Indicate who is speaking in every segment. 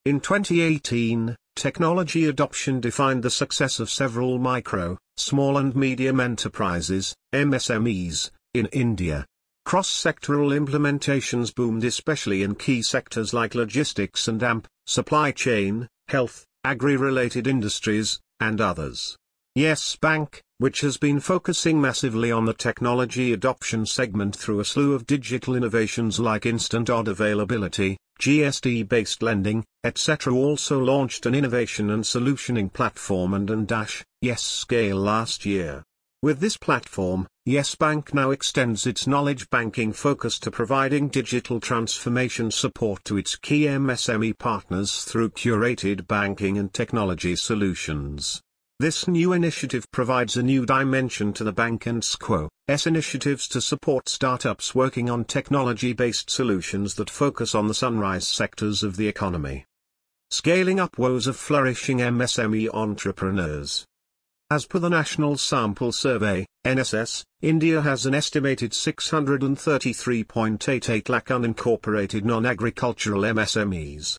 Speaker 1: In 2018, technology adoption defined the success of several micro, small and medium enterprises, MSMEs, in India. Cross-sectoral implementations boomed especially in key sectors like logistics and supply chain, health, agri-related industries, and others. Yes Bank, which has been focusing massively on the technology adoption segment through a slew of digital innovations like instant odd availability, GST-based lending, etc., also launched an innovation and solutioning platform and Yes Scale last year. With this platform, Yes Bank now extends its knowledge banking focus to providing digital transformation support to its key MSME partners through curated banking and technology solutions. This new initiative provides a new dimension to the bank and SQO's initiatives to support startups working on technology-based solutions that focus on the sunrise sectors of the economy. Scaling up woes of flourishing MSME entrepreneurs. As per the National Sample Survey, NSS, India has an estimated 633.88 lakh unincorporated non-agricultural MSMEs.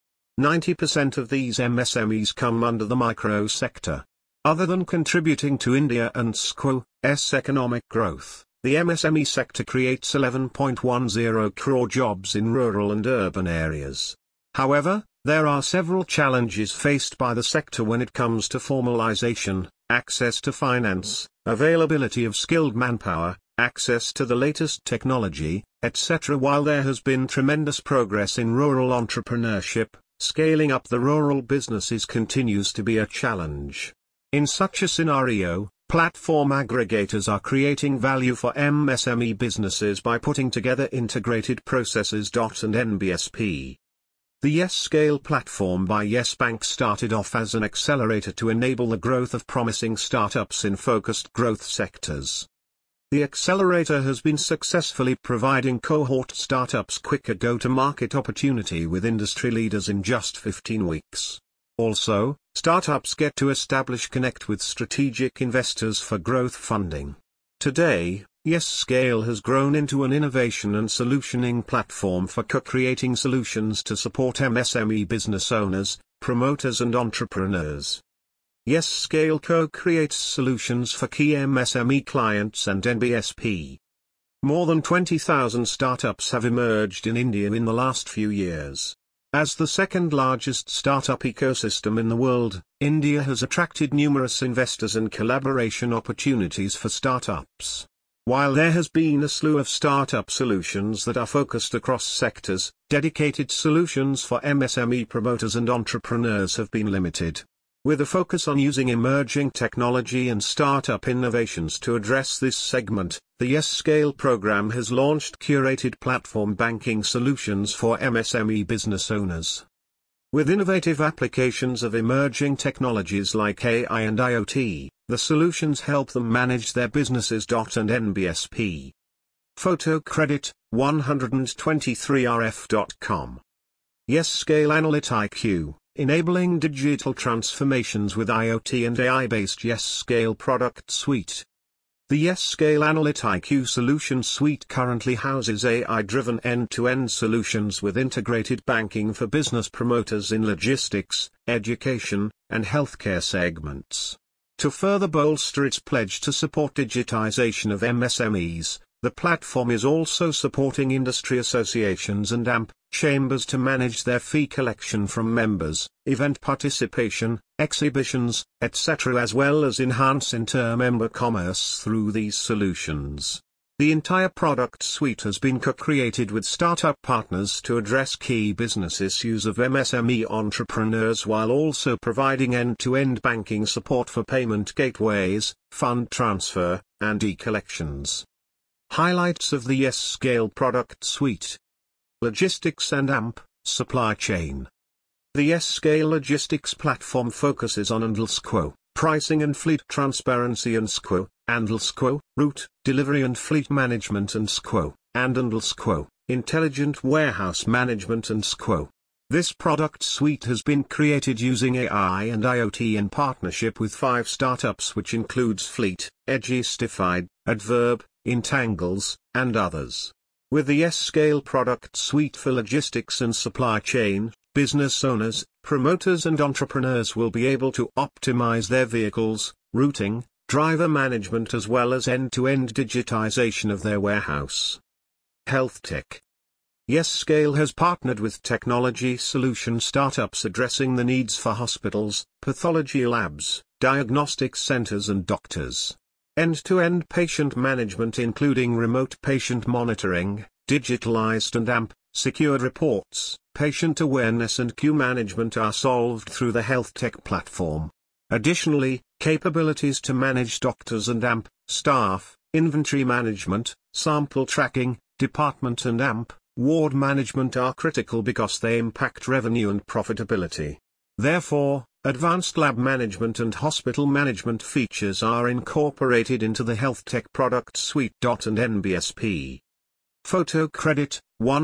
Speaker 1: 90% of these MSMEs come under the micro sector. Other than contributing to India and SQO's economic growth, the MSME sector creates 11.10 crore jobs in rural and urban areas. However, there are several challenges faced by the sector when it comes to formalization, access to finance, availability of skilled manpower, access to the latest technology, etc. While there has been tremendous progress in rural entrepreneurship, scaling up the rural businesses continues to be a challenge. In such a scenario, platform aggregators are creating value for MSME businesses by putting together integrated processes. And NBSP. The Yes Scale platform by Yes Bank started off as an accelerator to enable the growth of promising startups in focused growth sectors. The accelerator has been successfully providing cohort startups quicker go-to-market opportunity with industry leaders in just 15 weeks. Also, startups get to connect with strategic investors for growth funding. Today, Yes Scale has grown into an innovation and solutioning platform for co-creating solutions to support MSME business owners, promoters and entrepreneurs. Yes Scale co-creates solutions for key MSME clients and NBSP. More than 20,000 startups have emerged in India in the last few years. As the second largest startup ecosystem in the world, India has attracted numerous investors and collaboration opportunities for startups. While there has been a slew of startup solutions that are focused across sectors, dedicated solutions for MSME promoters and entrepreneurs have been limited. With a focus on using emerging technology and startup innovations to address this segment, the Yes Scale program has launched curated platform banking solutions for MSME business owners. With innovative applications of emerging technologies like AI and IoT, the solutions help them manage their businesses. And NBSP. Photo credit, 123rf.com. Yes Scale Analytiq. Enabling digital transformations with IoT and AI-based Yes Scale product suite. The Yes Scale Analytiq solution suite currently houses AI-driven end-to-end solutions with integrated banking for business promoters in logistics, education, and healthcare segments. To further bolster its pledge to support digitization of MSMEs, the platform is also supporting industry associations and chambers to manage their fee collection from members, event participation, exhibitions, etc., as well as enhance inter-member commerce through these solutions. The entire product suite has been co-created with startup partners to address key business issues of MSME entrepreneurs while also providing end-to-end banking support for payment gateways, fund transfer, and e-collections. Highlights of the Yes Scale product suite. Logistics and supply chain. The Yes Scale logistics platform focuses on SQO, pricing and fleet transparency and SQO, route, delivery and fleet management and SQO, intelligent warehouse management and SQO. This product suite has been created using AI and IoT in partnership with 5 startups which includes Fleet, Edgistified, Adverb, Intangles, and others. With the Yes Scale product suite for logistics and supply chain, business owners, promoters and entrepreneurs will be able to optimize their vehicles, routing, driver management as well as end-to-end digitization of their warehouse. Health tech. YesScale has partnered with technology solution startups addressing the needs for hospitals, pathology labs, diagnostic centers and doctors. End-to-end patient management including remote patient monitoring, digitalized and secured reports, patient awareness and queue management are solved through the health tech platform. Additionally, capabilities to manage doctors and staff, inventory management, sample tracking, department and ward management are critical because they impact revenue and profitability. Therefore, advanced lab management and hospital management features are incorporated into the health tech product suite. And NBSP. Photo credit,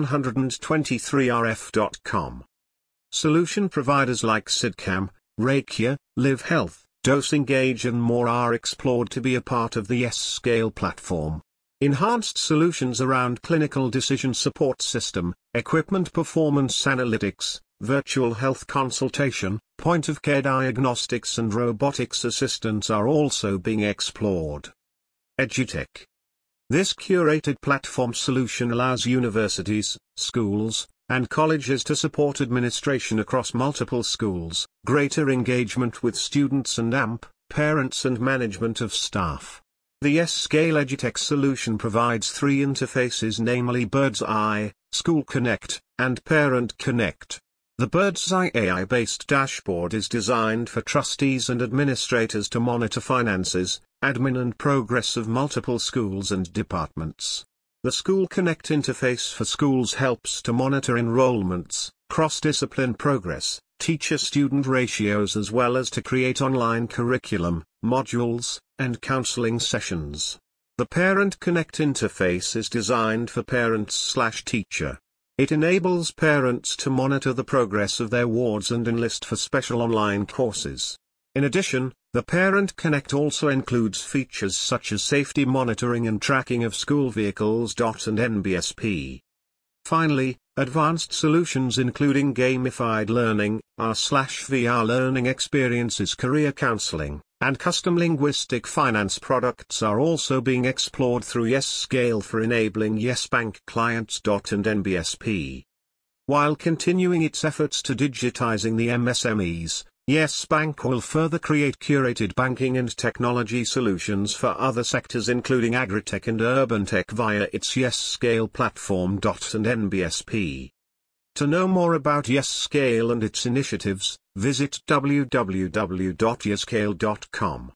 Speaker 1: 123rf.com. Solution providers like Sidcam, Rakia, Live Health, DoseEngage and more are explored to be a part of the YesScale platform. Enhanced solutions around clinical decision support system, equipment performance analytics, virtual health consultation, point-of-care diagnostics and robotics assistance are also being explored. EduTech. This curated platform solution allows universities, schools, and colleges to support administration across multiple schools, greater engagement with students and parents and management of staff. The YesScale EduTech solution provides three interfaces, namely Bird's Eye, School Connect, and Parent Connect. The Bird's Eye AI-based dashboard is designed for trustees and administrators to monitor finances, admin and progress of multiple schools and departments. The School Connect interface for schools helps to monitor enrollments, cross-discipline progress, teacher-student ratios as well as to create online curriculum, modules, and counseling sessions. The Parent Connect interface is designed for parents/teacher. It enables parents to monitor the progress of their wards and enlist for special online courses. In addition, the Parent Connect also includes features such as safety monitoring and tracking of school vehicles. And NBSP. Finally, advanced solutions including gamified learning, AR/VR learning experiences, career counseling, and custom linguistic finance products are also being explored through YesScale for enabling YesBank clients. And NBSP. While continuing its efforts to digitizing the MSMEs, YesBank will further create curated banking and technology solutions for other sectors including agritech and urban tech via its YesScale platform. And NBSP. To know more about YesScale and its initiatives, visit www.yescale.com.